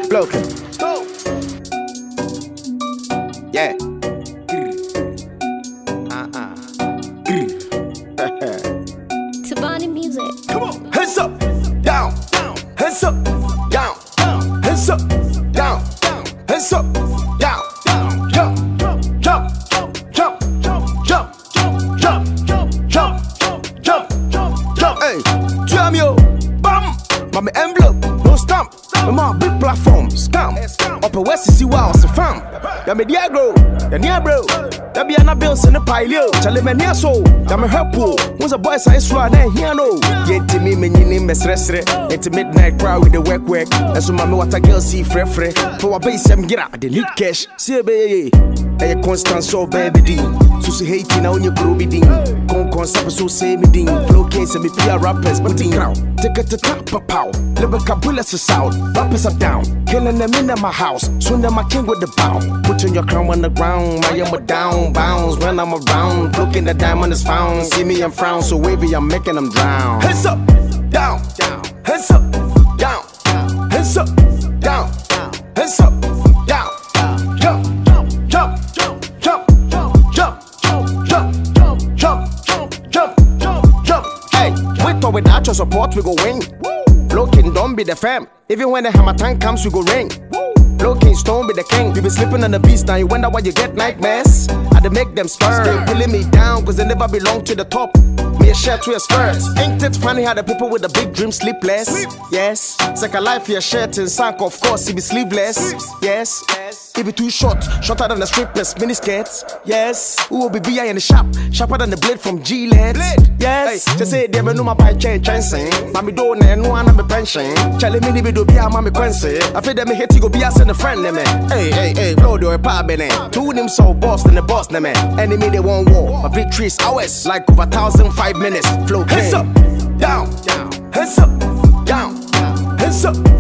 Floating. Yeah. Tabani music. Come on. Hands up, down, hands up, down, hands up, down, hands up, down, jump, jump, jump, jump, jump, jump, jump, jump. Hey, jam yo, bam, mommy envelope, no stamp. I'm on big platform, scam. Upper West see wow, it's a fam. Ya me Diagro, ya near bro. Ya be an bills in the pileo. Chale me near so, ya me helpful. Who's a boy size run and here no. Get to me, me name is Restre. It's a midnight crowd with the work. And so, mamma, what a girl see fre. For a base, I'm get out, they need cash. See a baby. A constant so baby D. So see hating on your groovy ding. Concept so say me ding. Flow case and me PR rappers, but ding out. Take it to top of pow. Lyrical bullets are out. Rappers are down. Killing them in my house. Soon I'm a king with the bow. Putting your crown on the ground. I am a down bounce. When I'm around, looking the diamond is found. See me and frown, so wavy, I'm making them drown. Hands up, down, hands up, down, hands up, down, hands up, down. Jump, jump, jump, jump, jump, jump, jump, jump. Hey, with or without your support, we go win. Looking, don't be the fam. Even when the hammer tank comes, we go ring. Looking, stone be the king. You be sleeping on the beast, now you wonder why you get nightmares. I dey make them stir, still pulling me down, cause they never belong to the top. Me a shirt to a skirt. Ain't it funny how the people with the big dreams sleepless? Yes. It's like a life for your shirt and sank, of course, he be sleeveless. Yes. He be too short, shorter than the strippers, mini skirts. Yes. Who will be BI in the shop, sharper than the blade from Gillette. Yes. Hey, just say they me no my buy chain sing. Mami do ne no ana me pension. Charlie me be do be a mami Quincy. I feel that me hate you go be a send a friend me. Hey, flow do a pa bene. Two them so boss than the boss ne me. Enemy they won't war. My victory's ours like over 1,005 minutes. Flow hands up, down, hands up, down, hands up.